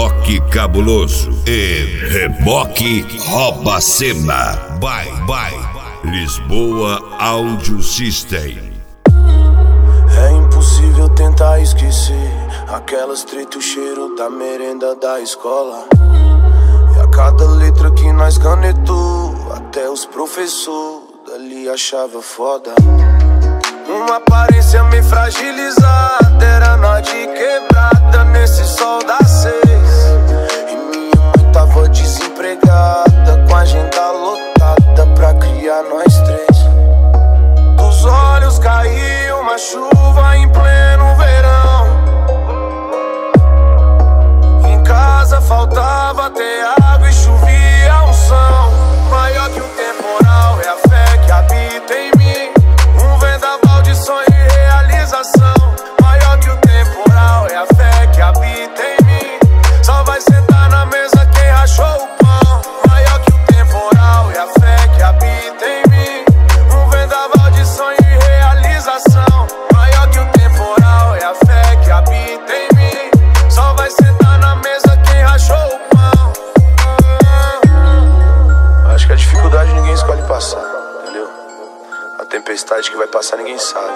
Rock Cabuloso e Reboque Rouba Cena. Bye. Lisboa Audio System. É impossível tentar esquecer aquelas treta e o cheiro da merenda da escola. E a cada letra que nós canetou, até os professores dali achava foda. Uma aparência meio fragilizada, era nós de quebrada nesse sol das 6. E minha mãe tava desempregada, com a agenda lotada pra criar nós 3. Dos olhos caiu uma chuva em pleno verão. Em casa faltava ter água e chovia unção. Maior que o temporal é a fé que habita em mim. Um vendaval de sonho e realização. Maior que o temporal é a fé que habita em mim. Só vai sentar na mesa quem rachou o pão. Maior que o temporal é a fé que habita em mim. Um vendaval de sonho e realização. Maior que o temporal é a fé que habita em mim. Só vai sentar na mesa quem rachou o pão. Acho que a dificuldade ninguém escolhe passar, entendeu? A tempestade que vai passar ninguém sabe.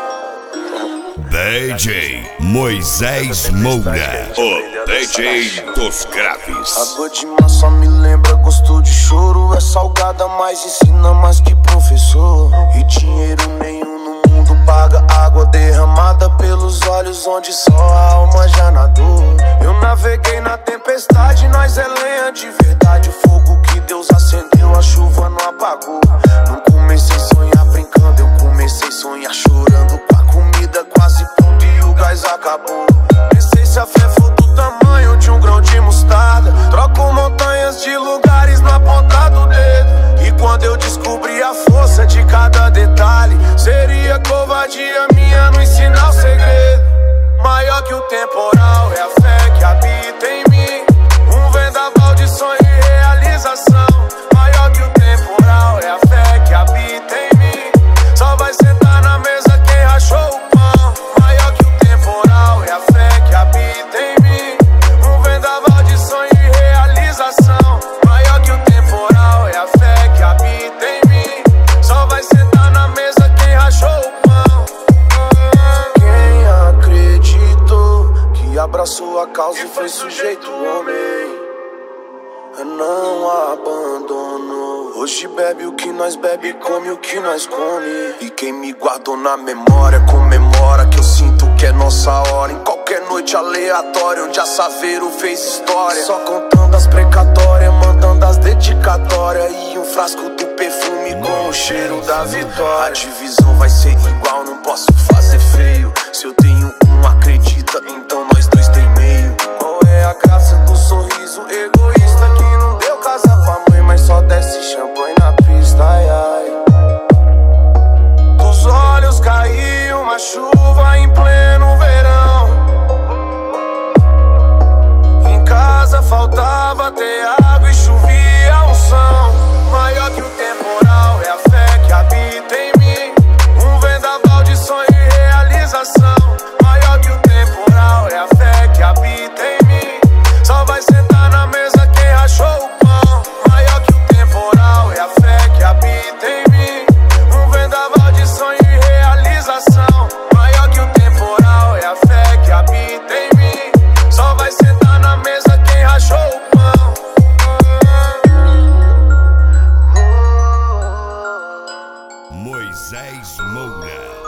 DJ Moisés Moura, o DJ dos graves. Água de mar só me lembra gosto de choro. É salgada, mas ensina mais que professor. E dinheiro nenhum no mundo paga água derramada pelos olhos onde só a alma já nadou. Eu naveguei na tempestade, nós é lenha de verdade. O fogo que Deus acendeu, a chuva não apagou. Não comecei a sonhar brincando, eu comecei a sonhar chorando. Com a comida quase pronta e o gás acabou. Pensei se a fé for do tamanho de um grão de mostarda. Troco montanhas de lugares na ponta do dedo. E quando eu descobri a força de cada detalhe, seria covardia minha não ensinar o segredo. Maior que o temporal é a fé que habita em mim. Um vendaval de sonho e realização. Maior que o temporal é a fé que habita em mim. Só vai sentar na mesa quem rachou o pão. Maior que o temporal é a fé que habita em mim. Um vendaval de sonho e realização. Maior que o temporal é a fé que habita em mim. Só vai sentar na mesa quem rachou o pão. Quem acreditou que abraçou a causa e foi sujeito homem, não abandonou. Hoje bebe o que nós bebe, come o que nós come. E quem me guardou na memória comemora que eu sinto que é nossa hora. Em qualquer noite aleatória onde a Saveiro fez história. Só contando as precatórias, mandando as dedicatórias. E um frasco do perfume com o cheiro da vitória. A divisão vai ser igual, não posso fazer feio. Se eu tenho um, acredita, então nós dois tem meio. Qual é a graça do sorriso egoísta que não deu casa pra mãe, mas só desce champanhe na pista, ai, ai. Dos olhos caiu uma chuva em pleno verão. Em casa faltava ter água e chovia unção. Maior que o temporal é a fé que habita em mim. Um vendaval de sonho e realização. Maior que o temporal é a fé que habita em mim. Só vai sentar na mesa quem rachou o pão. Maior que o temporal é a fé que habita em mim. Um vendaval de sonho e realização. Maior que o temporal é a fé que habita em mim. Só vai sentar na mesa quem rachou o pão. Moisés Moura.